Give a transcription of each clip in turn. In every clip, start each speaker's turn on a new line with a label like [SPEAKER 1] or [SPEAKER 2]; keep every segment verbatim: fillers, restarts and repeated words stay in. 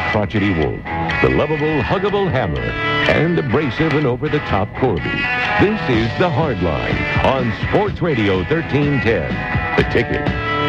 [SPEAKER 1] crotchety Wolf, the lovable, huggable Hammer, and abrasive and over-the-top Corby. This is The Hard Line on Sports Radio thirteen ten. The Ticket.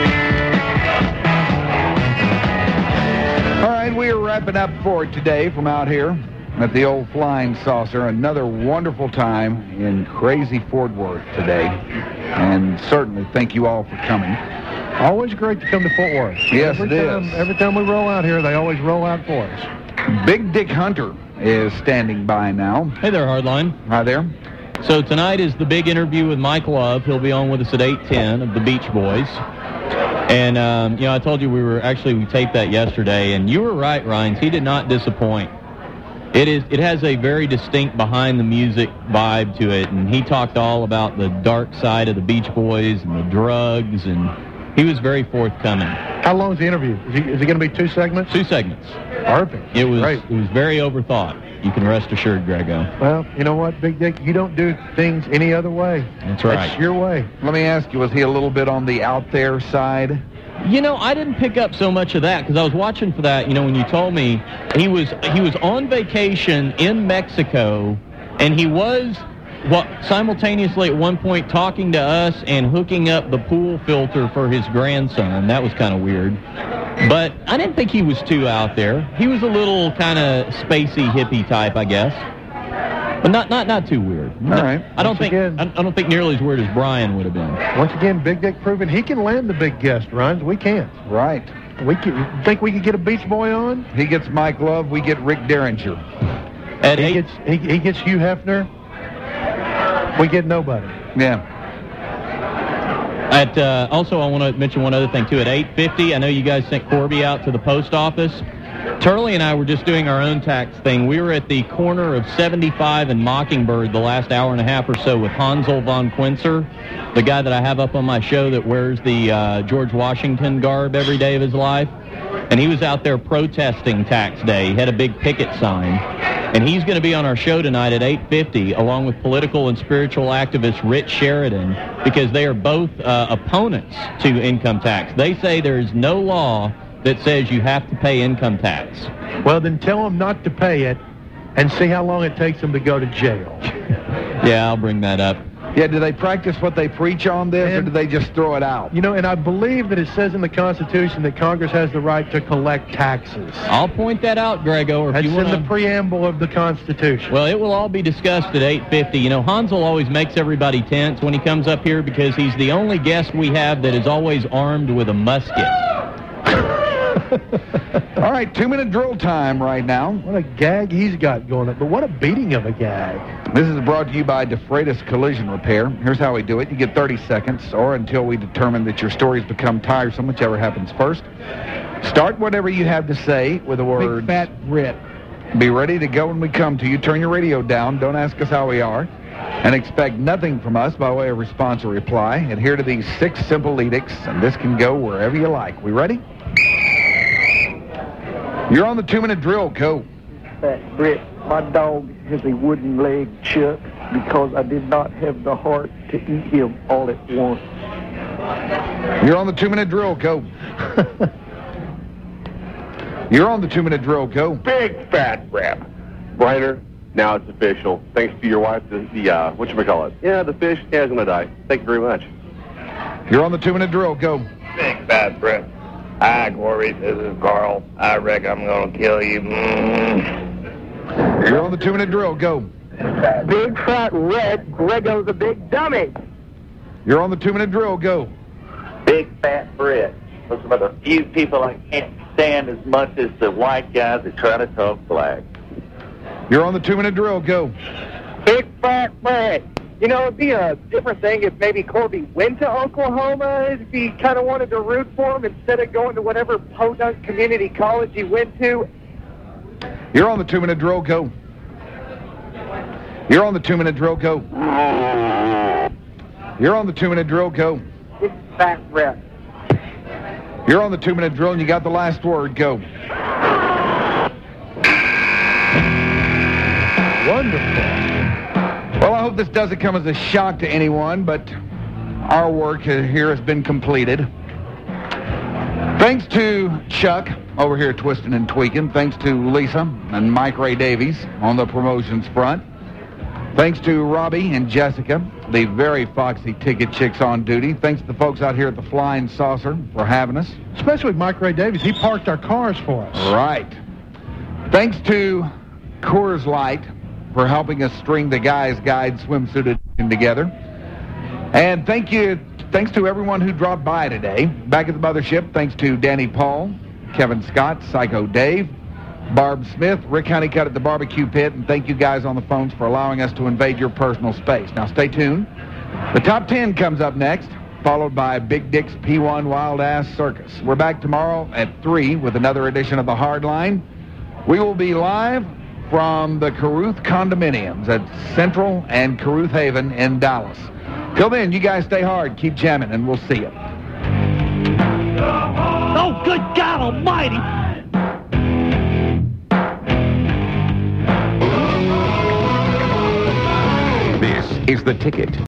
[SPEAKER 2] All right, we are wrapping up for today from out here at the old Flying Saucer. Another wonderful time in crazy Fort Worth today. And certainly thank you all for coming.
[SPEAKER 3] Always great to come to Fort Worth.
[SPEAKER 2] Yes,
[SPEAKER 3] every
[SPEAKER 2] it
[SPEAKER 3] time,
[SPEAKER 2] is.
[SPEAKER 3] Every time we roll out here, they always roll out for us.
[SPEAKER 2] Big Dick Hunter is standing by now.
[SPEAKER 4] Hey there, Hardline.
[SPEAKER 2] Hi there.
[SPEAKER 4] So tonight is the big interview with Mike Love. He'll be on with us at eight ten of the Beach Boys. And, um, you know, I told you we were, actually, we taped that yesterday, and you were right, Rhines. He did not disappoint. It is. It has a very distinct behind-the-music vibe to it, and he talked all about the dark side of the Beach Boys and the drugs, and he was very forthcoming.
[SPEAKER 3] How long is the interview? Is, he, is it going to be two segments?
[SPEAKER 4] Two segments.
[SPEAKER 3] Perfect.
[SPEAKER 4] It was.
[SPEAKER 3] Great.
[SPEAKER 4] It was very overthought. You can rest assured, Grego.
[SPEAKER 3] Well, you know what, Big Dick? You don't do things any other way.
[SPEAKER 4] That's right.
[SPEAKER 3] That's your way.
[SPEAKER 2] Let me ask you, was he a little bit on the out there side?
[SPEAKER 4] You know, I didn't pick up so much of that because I was watching for that. You know, when you told me he was he was on vacation in Mexico, and he was what simultaneously at one point talking to us and hooking up the pool filter for his grandson. That was kind of weird. But I didn't think he was too out there. He was a little kind of spacey hippie type, I guess. But not not not too weird.
[SPEAKER 2] All right.
[SPEAKER 4] I don't
[SPEAKER 3] Once
[SPEAKER 4] think
[SPEAKER 3] again-
[SPEAKER 4] I I don't think nearly as weird as Brian would have been.
[SPEAKER 3] Once again, Big Dick proving he can land the big guest runs. We can't.
[SPEAKER 2] Right.
[SPEAKER 3] We can, think we could get a Beach Boy on?
[SPEAKER 2] He gets Mike Love, we get Rick Derringer.
[SPEAKER 4] At
[SPEAKER 3] He
[SPEAKER 4] eight,
[SPEAKER 3] gets he, he gets Hugh Hefner. We get nobody.
[SPEAKER 2] Yeah.
[SPEAKER 4] At uh, also, I want to mention one other thing too. At eight fifty, I know you guys sent Corby out to the post office. Turley and I were just doing our own tax thing. We were at the corner of seventy-five and Mockingbird the last hour and a half or so with Hansel von Quinzer, the guy that I have up on my show that wears the uh, George Washington garb every day of his life. And he was out there protesting tax day. He had a big picket sign. And he's going to be on our show tonight at eight fifty, along with political and spiritual activist Rich Sheridan, because they are both uh, opponents to income tax. They say there is no law that says you have to pay income tax.
[SPEAKER 3] Well, then tell them not to pay it and see how long it takes them to go to jail.
[SPEAKER 4] Yeah, I'll bring that up.
[SPEAKER 2] Yeah, do they practice what they preach on this, or
[SPEAKER 3] And-
[SPEAKER 2] do they just throw it out?
[SPEAKER 3] You know, and I believe that it says in the Constitution that Congress has the right to collect taxes.
[SPEAKER 4] I'll point that out, Grego. Or if
[SPEAKER 3] That's
[SPEAKER 4] you
[SPEAKER 3] in
[SPEAKER 4] want
[SPEAKER 3] the preamble of the Constitution.
[SPEAKER 4] Well, it will all be discussed at eight fifty. You know, Hansel always makes everybody tense when he comes up here because he's the only guest we have that is always armed with a musket.
[SPEAKER 2] All right, two-minute drill time right now.
[SPEAKER 3] What a gag he's got going up, but what a beating of a gag.
[SPEAKER 2] This is brought to you by DeFreitas Collision Repair. Here's how we do it. You get thirty seconds, or until we determine that your story's become tiresome, whichever happens first. Start whatever you have to say with the words.
[SPEAKER 3] Big fat Brit.
[SPEAKER 2] Be ready to go when we come to you. Turn your radio down. Don't ask us how we are. And expect nothing from us by way of response or reply. Adhere to these six simple edicts, and this can go wherever you like. We ready? You're on the two-minute drill. Go.
[SPEAKER 5] Fat Brit, my dog has a wooden leg, Chuck, because I did not have the heart to eat him all at once.
[SPEAKER 2] You're on the two-minute drill. Go. You're on the two-minute drill. Go.
[SPEAKER 6] Big fat rap. Reiner, now it's official. Thanks to your wife, the, the uh, whatchamacallit. Yeah, the fish yeah, is going to die. Thank you very much.
[SPEAKER 2] You're on the two-minute drill. Go.
[SPEAKER 7] Big fat Brett. Hi, Corey. This is Carl. I reckon I'm going to kill you. Mm.
[SPEAKER 2] You're on the two-minute drill. Go.
[SPEAKER 5] Big fat red, Grego's a big dummy.
[SPEAKER 2] You're on the two-minute drill. Go.
[SPEAKER 7] Big fat Brett. Those are the few people I can't stand as much as the white guys that try to talk black.
[SPEAKER 2] You're on the two-minute drill. Go.
[SPEAKER 5] Big fat Brett. You know, it'd be a different thing if maybe Corby went to Oklahoma, if he kind of wanted to root for him instead of going to whatever podunk community college he went to.
[SPEAKER 2] You're on the two-minute drill. Go. You're on the two-minute drill. Go. You're on the two-minute drill. Go.
[SPEAKER 5] Big fat Brett.
[SPEAKER 2] You're on the two-minute drill, and you got the last word. Go.
[SPEAKER 3] Wonderful.
[SPEAKER 2] Well, I hope this doesn't come as a shock to anyone, but our work here has been completed. Thanks to Chuck over here twisting and tweaking. Thanks to Lisa and Mike Ray Davies on the promotions front. Thanks to Robbie and Jessica, the very foxy ticket chicks on duty. Thanks to the folks out here at the Flying Saucer for having us.
[SPEAKER 3] Especially with Mike Ray Davies. He parked our cars for us.
[SPEAKER 2] Right. Thanks to Coors Light for helping us string the Guys Guide swimsuit edition together. And thank you, thanks to everyone who dropped by today. Back at the mothership, thanks to Danny Paul, Kevin Scott, Psycho Dave, Barb Smith, Rick Honeycutt at the barbecue pit, and thank you guys on the phones for allowing us to invade your personal space. Now stay tuned. The top ten comes up next, followed by Big Dick's P one Wild Ass Circus. We're back tomorrow at three with another edition of The Hardline. We will be live from the Caruth Condominiums at Central and Caruth Haven in Dallas. Till then, you guys stay hard, keep jamming, and we'll see you.
[SPEAKER 8] Oh, good God almighty!
[SPEAKER 1] This is The Ticket.